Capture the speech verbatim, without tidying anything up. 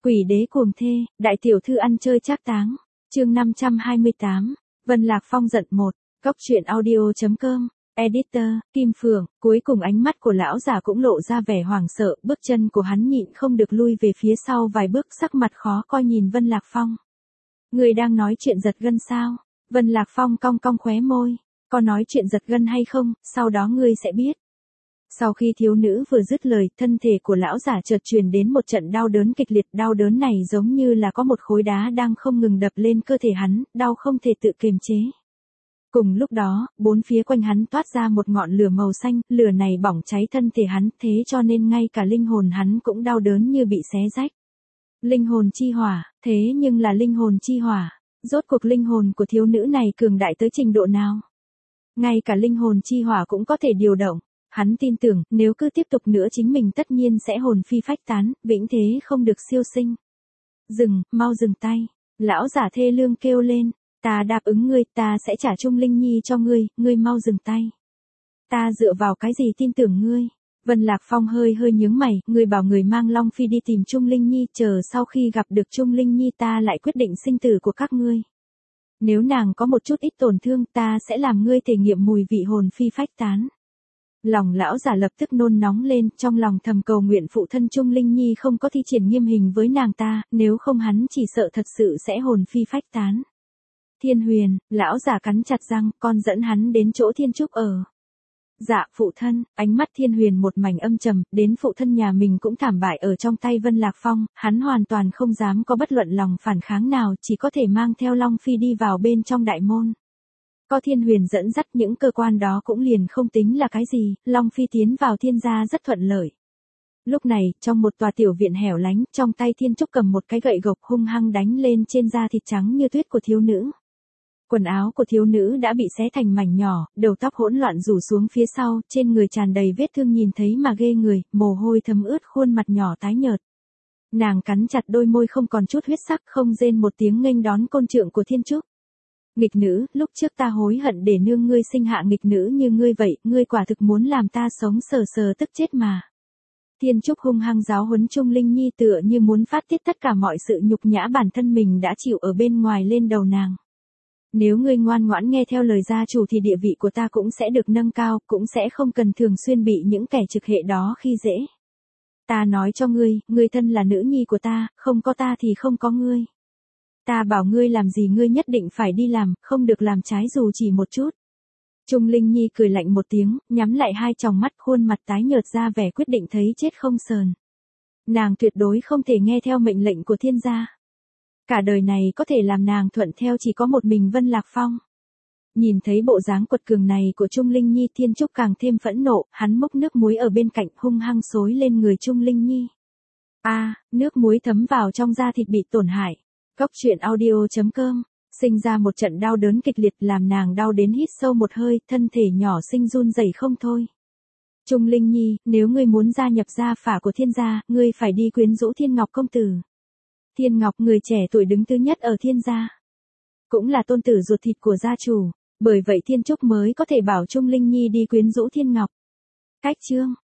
Quỷ đế cuồng thê, đại tiểu thư ăn chơi trác táng. Chương năm trăm hai mươi tám. Vân Lạc Phong giận một. Góc truyện audio chấm com. Editor, Kim Phượng. Cuối cùng ánh mắt của lão già cũng lộ ra vẻ hoảng sợ, bước chân của hắn nhịn không được lui về phía sau vài bước, sắc mặt khó coi nhìn Vân Lạc Phong. Người đang nói chuyện giật gân sao? Vân Lạc Phong cong cong khóe môi. Có nói chuyện giật gân hay không, sau đó ngươi sẽ biết. Sau khi thiếu nữ vừa dứt lời, thân thể của lão giả chợt truyền đến một trận đau đớn kịch liệt, đau đớn này giống như là có một khối đá đang không ngừng đập lên cơ thể hắn, đau không thể tự kiềm chế. Cùng lúc đó, bốn phía quanh hắn toát ra một ngọn lửa màu xanh, lửa này bỏng cháy thân thể hắn, thế cho nên ngay cả linh hồn hắn cũng đau đớn như bị xé rách. Linh hồn chi hỏa, thế nhưng là linh hồn chi hỏa, rốt cuộc linh hồn của thiếu nữ này cường đại tới trình độ nào? Ngay cả linh hồn chi hỏa cũng có thể điều động. Hắn tin tưởng, nếu cứ tiếp tục nữa chính mình tất nhiên sẽ hồn phi phách tán, vĩnh thế không được siêu sinh. Dừng, mau dừng tay. Lão giả thê lương kêu lên, ta đáp ứng ngươi, ta sẽ trả Trung Linh Nhi cho ngươi, ngươi mau dừng tay. Ta dựa vào cái gì tin tưởng ngươi? Vân Lạc Phong hơi hơi nhướng mày, ngươi bảo người mang Long Phi đi tìm Trung Linh Nhi, chờ sau khi gặp được Trung Linh Nhi ta lại quyết định sinh tử của các ngươi. Nếu nàng có một chút ít tổn thương, ta sẽ làm ngươi thể nghiệm mùi vị hồn phi phách tán. Lòng lão giả lập tức nôn nóng lên, trong lòng thầm cầu nguyện phụ thân Trung Linh Nhi không có thi triển nghiêm hình với nàng ta, nếu không hắn chỉ sợ thật sự sẽ hồn phi phách tán. Thiên Huyền, lão giả cắn chặt răng, con dẫn hắn đến chỗ Thiên Trúc ở. Dạ, phụ thân. Ánh mắt Thiên Huyền một mảnh âm trầm, đến phụ thân nhà mình cũng thảm bại ở trong tay Vân Lạc Phong, hắn hoàn toàn không dám có bất luận lòng phản kháng nào, chỉ có thể mang theo Long Phi đi vào bên trong đại môn. Có Thiên Huyền dẫn dắt, những cơ quan đó cũng liền không tính là cái gì, Long Phi tiến vào Thiên gia rất thuận lợi. Lúc này, trong một tòa tiểu viện hẻo lánh, trong tay Thiên Trúc cầm một cái gậy gộc hung hăng đánh lên trên da thịt trắng như tuyết của thiếu nữ. Quần áo của thiếu nữ đã bị xé thành mảnh nhỏ, đầu tóc hỗn loạn rủ xuống phía sau, trên người tràn đầy vết thương nhìn thấy mà ghê người, mồ hôi thấm ướt khuôn mặt nhỏ tái nhợt. Nàng cắn chặt đôi môi không còn chút huyết sắc, không rên một tiếng nghênh đón côn trượng của Thiên Trúc. Nghịch nữ, lúc trước ta hối hận để nương ngươi sinh hạ nghịch nữ như ngươi vậy, ngươi quả thực muốn làm ta sống sờ sờ tức chết mà. Thiên Trúc hung hăng giáo huấn Trung Linh Nhi tựa như muốn phát tiết tất cả mọi sự nhục nhã bản thân mình đã chịu ở bên ngoài lên đầu nàng. Nếu ngươi ngoan ngoãn nghe theo lời gia chủ thì địa vị của ta cũng sẽ được nâng cao, cũng sẽ không cần thường xuyên bị những kẻ trực hệ đó khi dễ. Ta nói cho ngươi, ngươi thân là nữ nhi của ta, không có ta thì không có ngươi. Ta bảo ngươi làm gì ngươi nhất định phải đi làm, không được làm trái dù chỉ một chút. Trung Linh Nhi cười lạnh một tiếng, nhắm lại hai tròng mắt, khuôn mặt tái nhợt ra vẻ quyết định thấy chết không sờn. Nàng tuyệt đối không thể nghe theo mệnh lệnh của Thiên gia. Cả đời này có thể làm nàng thuận theo chỉ có một mình Vân Lạc Phong. Nhìn thấy bộ dáng quật cường này của Trung Linh Nhi, Thiên Trúc càng thêm phẫn nộ, hắn múc nước muối ở bên cạnh hung hăng xối lên người Trung Linh Nhi. A, à, nước muối thấm vào trong da thịt bị tổn hại. Góc truyện audio chấm com, sinh ra một trận đau đớn kịch liệt làm nàng đau đến hít sâu một hơi, thân thể nhỏ xinh run rẩy không thôi. Trung Linh Nhi, nếu ngươi muốn gia nhập gia phả của Thiên gia, ngươi phải đi quyến rũ Thiên Ngọc công tử. Thiên Ngọc người trẻ tuổi đứng thứ nhất ở Thiên gia, cũng là tôn tử ruột thịt của gia chủ, bởi vậy Thiên Trúc mới có thể bảo Trung Linh Nhi đi quyến rũ Thiên Ngọc. Cách chương,